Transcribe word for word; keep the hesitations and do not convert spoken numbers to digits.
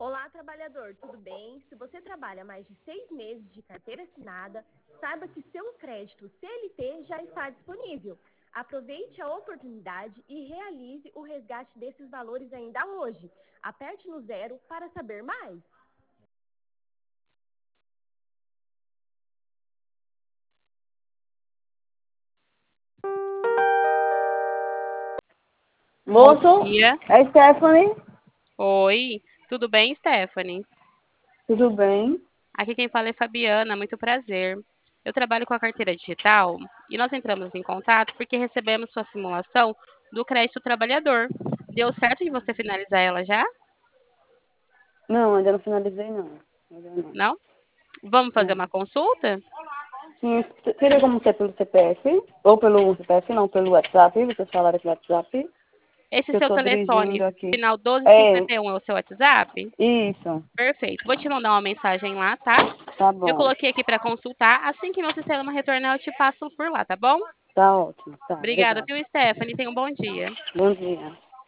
Olá, trabalhador, tudo bem? Se você trabalha mais de seis meses de carteira assinada, saiba que seu crédito C L T já está disponível. Aproveite a oportunidade e realize o resgate desses valores ainda hoje. Aperte no zero para saber mais. Bom Moço, dia. é Stephanie, Oi, tudo bem, Stephanie? tudo bem? Aqui quem fala é Fabiana, muito prazer. Eu trabalho com a carteira digital e nós entramos em contato porque recebemos sua simulação do crédito trabalhador. Deu certo de você finalizar ela já? Não, ainda não finalizei, não. Ainda não. Não? Vamos fazer Não. uma consulta? Sim, seria como ser pelo C P F, ou pelo C P F, não, pelo WhatsApp, vocês falaram pelo WhatsApp, Esse que eu seu estou telefone, dirigindo aqui. final É, doze cinquenta e um, é o seu WhatsApp? isso, Perfeito. Vou te mandar uma mensagem lá, tá? tá Eu bom, coloquei aqui para consultar. Assim que meu sistema retornar, eu te passo por lá, tá bom? tá ótimo, tá, Obrigada, obrigada. viu, Stephanie? Tenha um bom dia. Bom dia.